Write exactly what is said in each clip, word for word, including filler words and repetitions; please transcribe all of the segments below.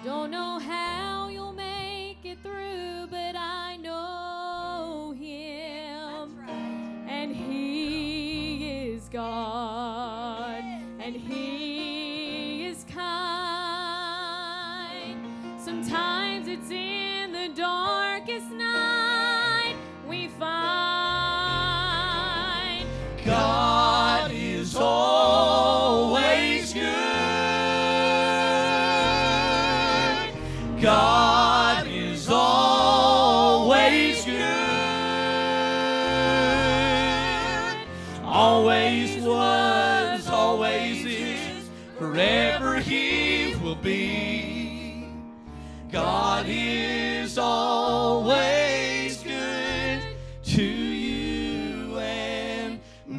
Don't know how you'll make it through, but I know Him. That's right. And He is God, and He is kind. Sometimes it's in the darkest night we find God is always good. God is always good. Always was, always is, forever He will be. God is always good to you and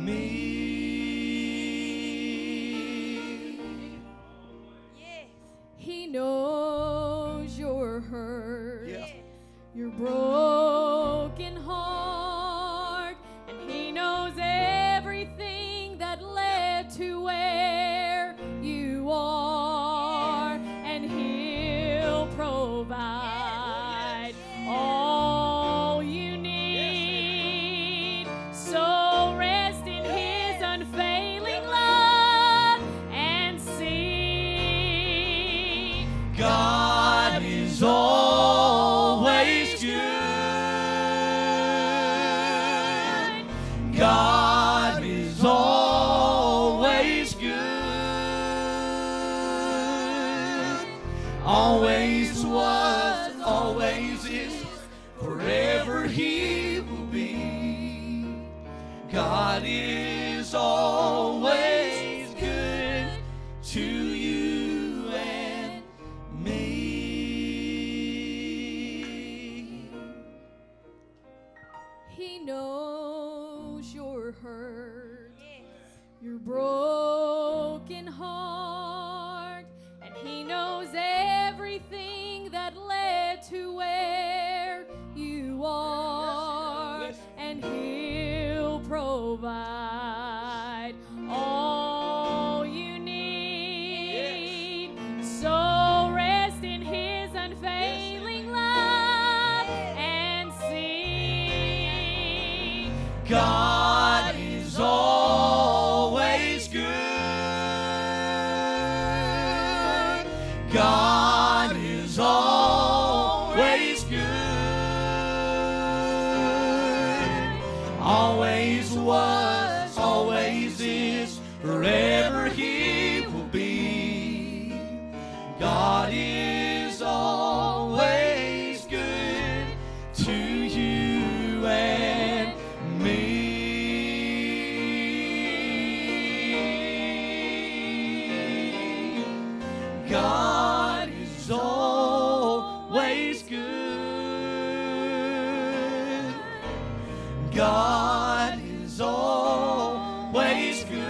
me. Yes. He knows your hurt, Yeah. your broken heart, and He knows everything that led to where you are, and He'll provide all you need. So rest in His unfailing love and see God is always good. God is always good. Always was, always is, forever He will be. God is always good to you and me. He knows your hurt, Yes. your broken heart, and He knows everything that led to where you are, and He'll provide all you need. So rest in His unfailing love and see God is always good. God is always good. Always was, always is, forever He will be. God is always good to you and me. God is always good. God is always good.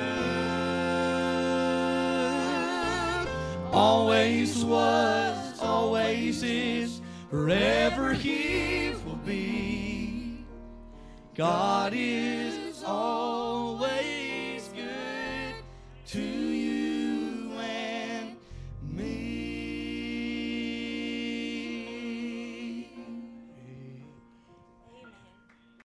Always was, always is, forever He will be. God is always